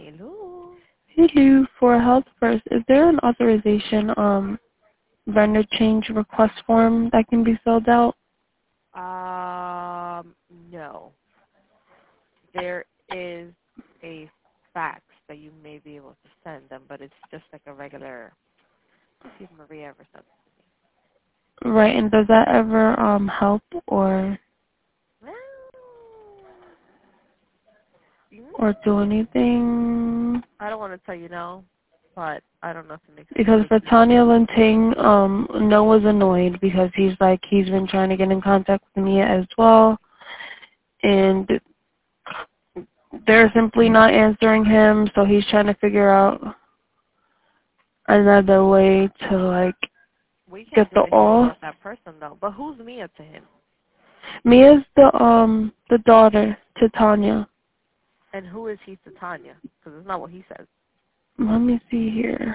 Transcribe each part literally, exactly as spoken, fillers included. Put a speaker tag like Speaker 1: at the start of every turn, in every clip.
Speaker 1: Hello.
Speaker 2: Hello, for Health First, is there an authorization um vendor change request form that can be filled out?
Speaker 1: Um, no. There is a fax that you may be able to send them, but it's just like a regular. Let's see if Maria ever sent
Speaker 2: Right, and does that ever um help or
Speaker 1: it. Well,
Speaker 2: or do anything?
Speaker 1: I don't want to tell you no, but I don't know if it makes a
Speaker 2: Because
Speaker 1: big
Speaker 2: for
Speaker 1: deal.
Speaker 2: Tanya Linting, um, Noah's annoyed because he's like he's been trying to get in contact with Mia as well, and they're simply not answering him, so he's trying to figure out another way to like
Speaker 1: We
Speaker 2: get
Speaker 1: can't do
Speaker 2: the
Speaker 1: anything
Speaker 2: off.
Speaker 1: about that person though. But who's Mia to him?
Speaker 2: Mia's the um the daughter to Tanya.
Speaker 1: And who is he to Tanya? Because it's not what he says.
Speaker 2: Let me see here.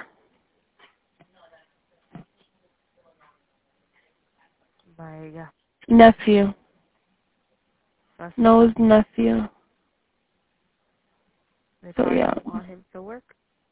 Speaker 1: My yeah,
Speaker 2: Nephew.
Speaker 1: that's
Speaker 2: Noah's nephew.
Speaker 1: they
Speaker 2: So
Speaker 1: probably
Speaker 2: yeah.
Speaker 1: don't want him to work.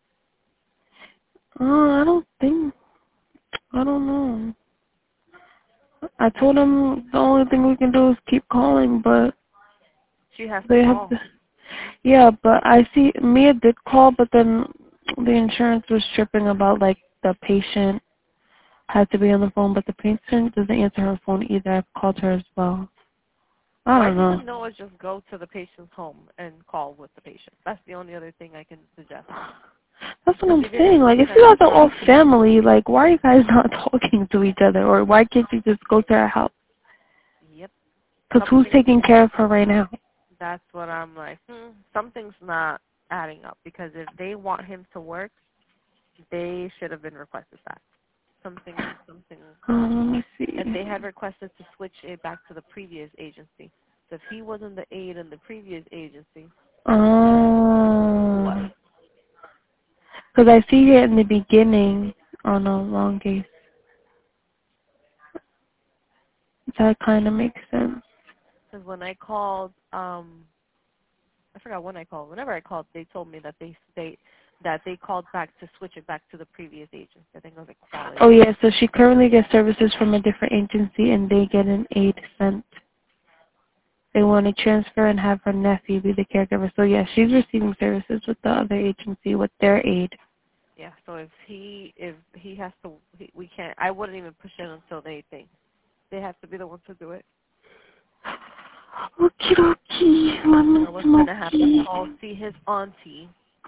Speaker 2: Uh, I don't think. I don't know. I told him the only thing we can do is keep calling, but
Speaker 1: She has to
Speaker 2: they have
Speaker 1: call.
Speaker 2: to. Yeah, but I see Mia did call, but then the insurance was tripping about like the patient had to be on the phone, but the patient doesn't answer her phone either. I've called her as well. I
Speaker 1: Why
Speaker 2: don't know.
Speaker 1: doesn't Noah just go to the patient's home and call with the patient? That's the only other thing I can suggest.
Speaker 2: That's what
Speaker 1: Because
Speaker 2: I'm
Speaker 1: he didn't
Speaker 2: saying. Like, if
Speaker 1: send
Speaker 2: you
Speaker 1: a
Speaker 2: guys are all
Speaker 1: fax.
Speaker 2: family, like, why are you guys not talking to each other? Or why can't you just go to her house?
Speaker 1: Yep.
Speaker 2: Because who's
Speaker 1: Something.
Speaker 2: taking care of her right now?
Speaker 1: That's what I'm like. Hmm, something's not adding up. Because if they want him to work, they should have been requested that. Something. Something.
Speaker 2: Um, let me see.
Speaker 1: And they had requested to switch it back to the previous agency. So if he wasn't the aide in the previous agency, what?
Speaker 2: Um, because I see here in the beginning, oh no, long case. That kind of makes sense.
Speaker 1: Because when I called, um, I forgot when I called. Whenever I called, they told me that they they that they called back to switch it back to the previous agency. I think it was like quality.
Speaker 2: Oh yeah, so she currently gets services from a different agency and they get an aid sent. They want to transfer and have her nephew be the caregiver. So yeah, she's receiving services with the other agency with their aid.
Speaker 1: Yeah. So if he if he has to, he, we can't. I wouldn't even push it until they think they have to be the ones to do it.
Speaker 2: Okie dokie, lemon
Speaker 1: So what's gonna happen?
Speaker 2: smoky.
Speaker 1: I'll see his auntie.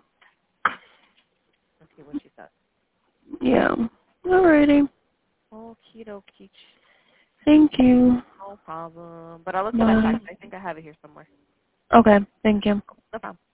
Speaker 1: Let's see what she said.
Speaker 2: Yeah. Alrighty.
Speaker 1: Okie dokie.
Speaker 2: Thank you.
Speaker 1: No problem. But I'll look for that
Speaker 2: Bye.
Speaker 1: fax. I think I have it here somewhere.
Speaker 2: Okay, thank you.
Speaker 1: No problem.